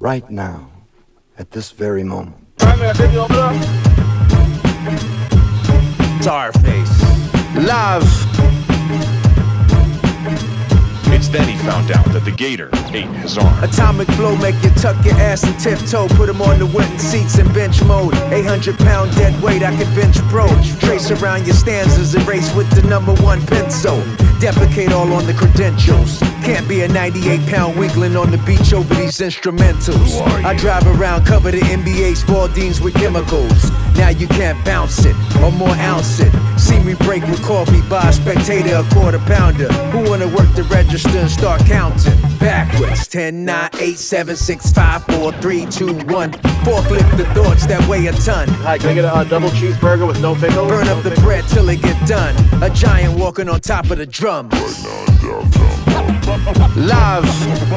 right now, at this very moment. Starface. Love. It's then he found out that the gator ate his arm. Atomic flow make you tuck your ass and tiptoe. Put them on the wooden seats in bench mode. 800-pound dead weight, I can bench pro. Trace around your stanzas, erase with the #1 pencil. Defecate all on the credentials. Can't be a 98-pound weakling on the beach over these instrumentals. I drive around covered in NBA Spaldings with chemicals. Now you can't bounce it or more ounce it. See me break with coffee, buy a spectator a quarter pounder. Who wanna work the register and start counting? Backwards, 10, 9, 8, 7, 6, 5, 4, 3, 2, 1. Forklift the thoughts that weigh a ton. Hi, can I get a double cheeseburger with no pickles? Burn up the bread till it get done. A giant walking on top of the drums. Love.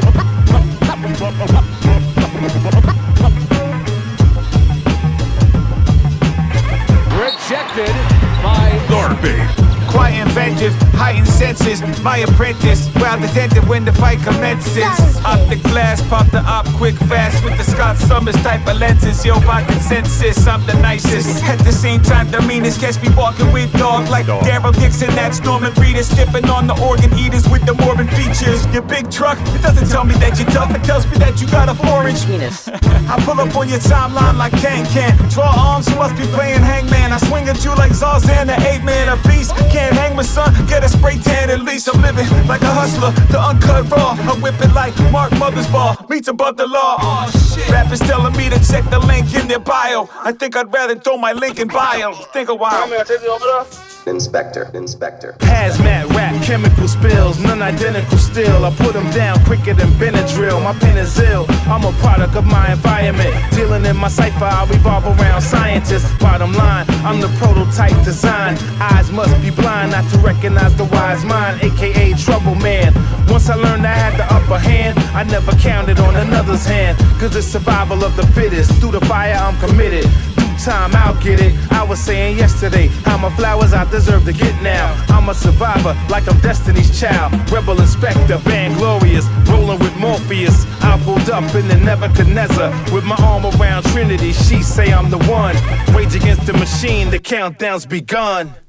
Rejected by Garbage. Quite inventive, heightened senses. My apprentice, well attentive when the fight commences. Up the glass, pop the up quick, fast with the Scott Summers type of lenses. Yo, by consensus, I'm the nicest. At the same time, the meanest. Catch me walking with dog like Daryl Dixon. That's Norman Reedus, sipping on the organ eaters with the morbid features. Your big truck, it doesn't tell me that you're tough. It tells me that you got a 4-inch penis. I pull up on your timeline like Can. Draw arms, you must be playing hangman. I swing at you like Zarzan, the 8-man, a beast. Can't hang my son, get a spray tan at least. I'm living like a hustler, the uncut raw. I whip it like Mark Mothersbaugh, meets above the law. Oh shit. Rappers telling me to check the link in their bio. I think I'd rather throw my link in bio. Think a while. Inspector. Hazmat rap, chemical spills, none identical still. I put them down quicker than Benadryl. My pen is ill, I'm a product of my environment. Dealing in my cipher, I revolve around scientists. Bottom line, I'm the prototype design. Eyes must be blind not to recognize the wise mind, aka trouble man. Once I learned I had the upper hand, I never counted on another's hand. Cause it's survival of the fittest. Through the fire I'm committed. Time, I'll get it. I was saying yesterday, how my flowers I deserve to get now. I'm a survivor, like I'm Destiny's Child. Rebel Inspector, Vanglorious, rolling with Morpheus. I pulled up in the Nebuchadnezzar with my arm around Trinity. She say I'm the one. Rage against the machine, the countdown's begun.